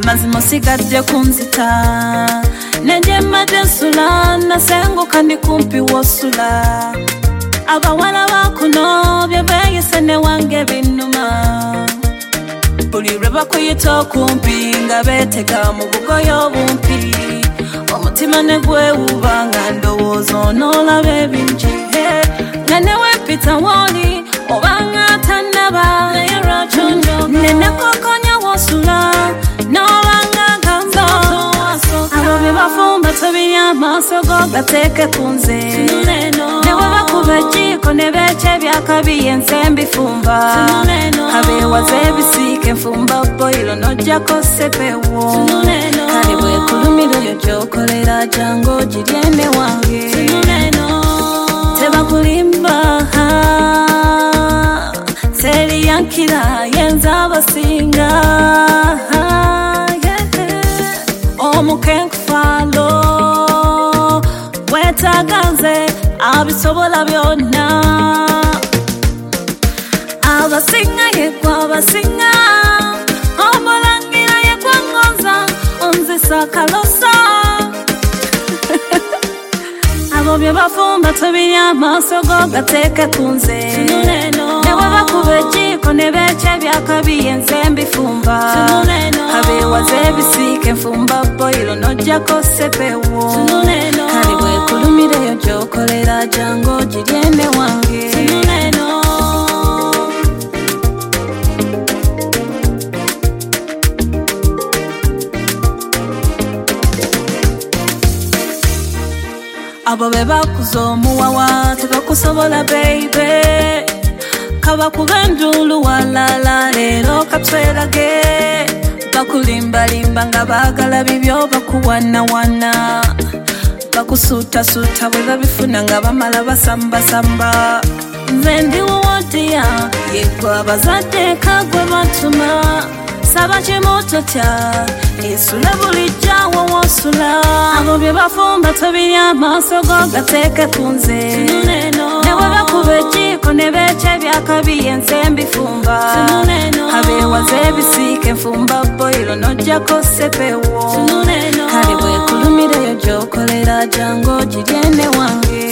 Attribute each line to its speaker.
Speaker 1: mazima sigadde kunzita nejemma nsula nasenguka ndi kumpi wosula abawala bakuno bye beeyise ne wange binnuma buli lwe bakuyita okumpi nga beetega mu bugoyo bumpi omutima ne gwewuba nga ndowooza onoolaba ebingi nga newempita wooli obanga tannaba nenekokonya wosula n'obanga gamba abo bye bafumba tobiri amaaso go gateeke ku nze ne bwe bakuba ejjiiko ne beekya ebyakabi ense mbifumba kabeewaza ebisiika enfumba boyiro n'ojjako sepewo kale bwekulumira oyo gy'okolera jangu ogirye ne wange tebakulimba teri yankira yenza abasinga omukenkufalo wetaganze abisobola byonna abasinga yegwa abasinga omulangira yegwa ngonza onzisa kalosa abo bye bafumba tobiri amaaso go gateeke ku nze ne bwe bakuba ejjiiko ne beekya ebyakabi ense mbifumba kabeewaza ebisiika enfumba boyiro n'ojjako sepewo kale bwekulumira eyo gy'okolera jangu ogirye ne wange abo be bakuza omuwawa tebakusobola beibe kabakuba enduulu walala leero katwerage bakulimbalimba nga baagala bibyo bakuwanawana bakusuutasuuta bwe babifuna nga bamala basambasamba nze ndiwowodiya yegwe abazadde kagwe batuma saba kimutotya esula bulijjawo wosula abo bye bafumba tobiri amaaso go gateeke ku nze ne bwe bakuba ejjiiko ne beekya ebyakabi ense mbifumba kabeewaza ebisiika enfumba boyiro n'ojjako sepewo kale bwekulumira eyo gy'okolera jangu ogirye ne wange